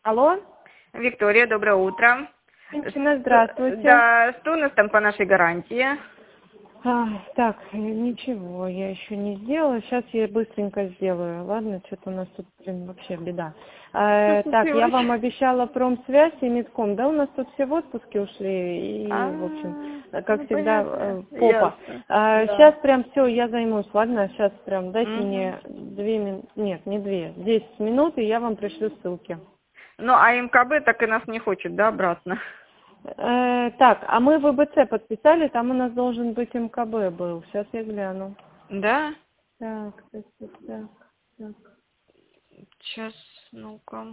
Алло, Виктория, доброе утро. Валентина, здравствуйте. Да, что у нас там по нашей гарантии? Так, ничего, я еще не сделала. Сейчас я быстренько сделаю. Ладно, что-то у нас тут, вообще беда. Что Так, я случилось? вам обещала промсвязь и Мидком. Да, у нас тут все в отпуске ушли. И, в общем, как Ну всегда, понятно. попа. Ясно. Да. Сейчас прям все, я займусь. Ладно, сейчас прям дайте Мгм. мне 2 минуты. Нет, не 2, 10 минут, и я вам пришлю ссылки. Ну, а МКБ так и нас не хочет, да, обратно? Так, а мы ВБЦ подписали, там у нас должен быть МКБ был. Сейчас я гляну. Да? Так, так. Сейчас, ну-ка.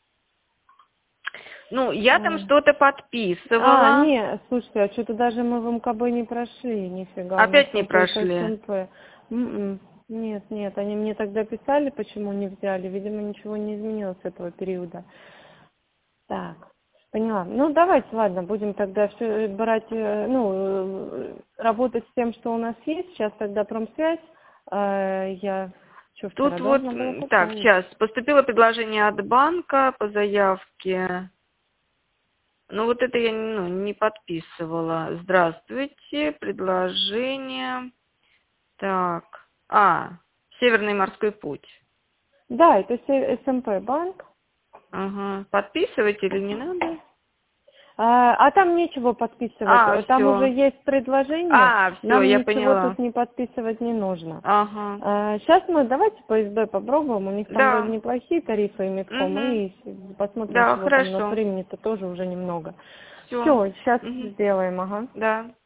Ну, я там Ой. что-то подписывала. Не, слушайте, а что-то даже мы в МКБ не прошли, нифига, у нас Опять не там только прошли. СНП. Нет, они мне тогда писали, почему не взяли, видимо, ничего не изменилось с этого периода. Так, поняла. Ну, давайте, ладно, будем тогда все брать, работать с тем, что у нас есть. Сейчас тогда промсвязь. Я что вчера Тут вот, должна была так, пополнить. сейчас. Поступило предложение от банка по заявке. Ну, вот это я не подписывала. Здравствуйте, предложение. Так, Северный морской путь. Да, это СМП банк. Ага. Подписывать или не надо? А там нечего подписывать. Там уже Все. есть предложение. Все, Нам я ничего поняла. тут не подписывать не нужно. Ага. Сейчас мы давайте по СБ попробуем. У них там вроде Да. неплохие тарифы и Мидком. Угу. И посмотрим, Да, чего там у нас хорошо. времени-то тоже уже немного. Все. Все, сейчас Угу. сделаем, ага. Да.